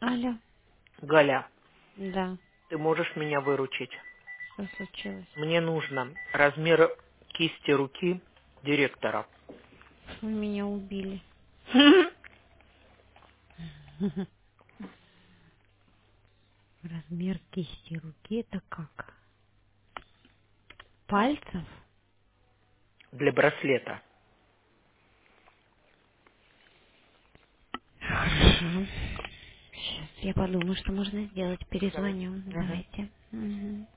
Алло. Галя, Да. ты можешь меня выручить? Что случилось? Мне нужно размер кисти руки директора. Вы меня убили. Размер кисти руки это как? Пальцев? Для браслета. Хорошо. Сейчас я подумаю, что можно сделать. Давай. Перезвоню. Мгм. Давайте. Мгм.